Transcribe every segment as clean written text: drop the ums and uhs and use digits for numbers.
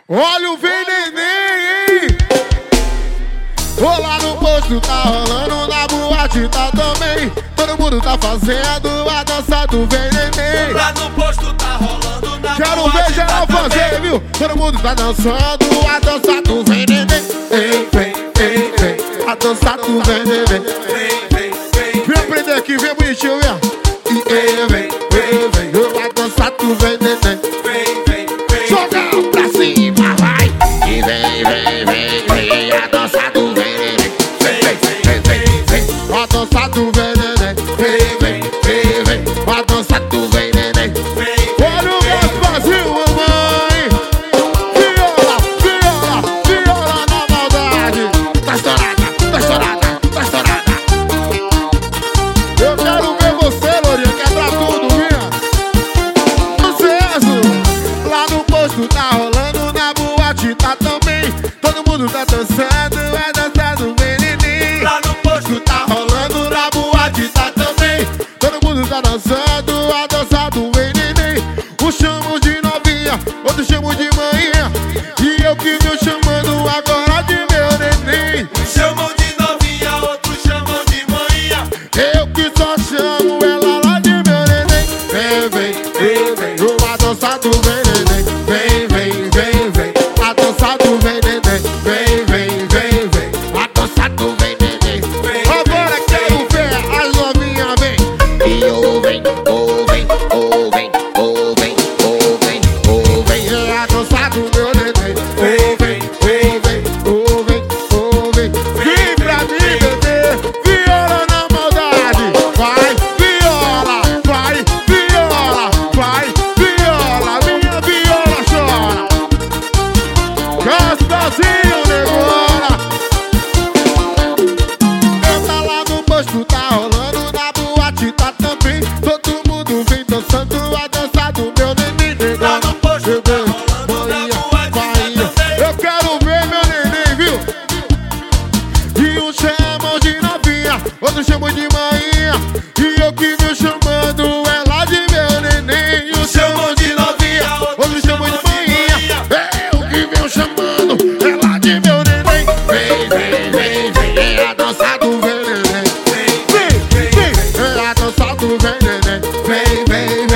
Olha o Vem Neném, hein? Vou lá no posto, tá rolando, na boate tá também. Todo mundo tá fazendo a dança do Vem Neném. Lá no posto tá rolando, na quero ver geral fazer, viu? Todo mundo tá dançando a dança do Vem Neném. Ei, vem, ei, vem, a dança do Vem Neném. Vem aprender aqui, vem bonitinho, vem. E ei, vem, a dança do Vem Neném. Joga pra cima, vai. E vem, a dança do Vem Neném. Vem, a dança do Vem Neném. Vem, a dança do Vem Neném. Olha o Gasparzinho, mamãe. Viola na maldade. Tá estourada. Eu quero ver você, Lourinha, quebrar tudo, minha. Sucesso. Lá no posto tá rolando, na boate tá também. Todo mundo tá dançando, é dança do Vem Neném. Lá no posto Tá rolando, na boate tá também. Todo mundo tá dançando a dança do Vem Neném. Uns chamam de novinha, outros chamam de manhã. E eu que venho chamando agora de meu neném. chamam de novinha, outros chamam de manhã. Eu que só chamo ela lá de meu neném. Vem, uma dança do Vem Neném. Vem, a dança do Vem Neném. Vem, a dança do Vem Neném. Agora quero ver as novinhas, vem. E ouvem, é a dança do meu neném. Ouvem. Vem pra mim, bebê. Viola na maldade. Vai, viola. Minha viola chora. Gasparzinho, negona. Canta lá no posto, tá rolando, na boate tá também. Todo mundo vem dançando a dança do meu neném, negona. Lá no posto tá rolando, na boate tá também. Eu quero ver meu neném, viu? E uns chamam de novinha, outros chamam de manhã. E eu que venho chamando ela de meu neném. E uns chamam de novinha, outros chamam de manhã. Eu que venho chamando ela de meu neném. Vem, é a dança do Vem Neném. Vem, é a dança do Vem Neném. Vem.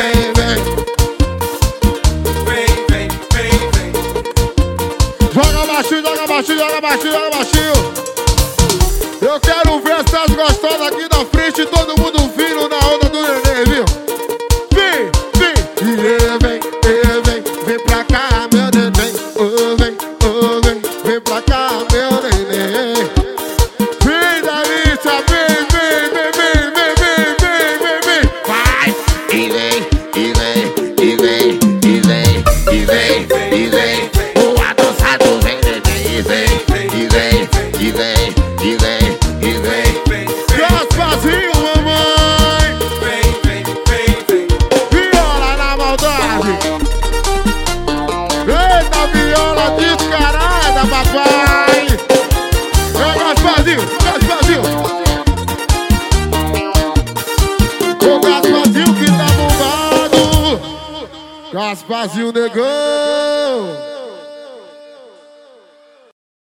Joga baixinho. Eu quero ver essas gostosas aqui da frente, todo mundo vindo na onda do neném, viu? Vem, vem pra cá, meu neném. Vem pra cá, meu neném. Vem, Dalícia, vem. Vai, e vem. Boa dança do Vem Neném. E vem. Gasparzinho, mamãe. Viola na maldade. Eita, viola descarada, papai. É Gasparzinho. O Gasparzinho que tá bombado. Gasparzinho, negão.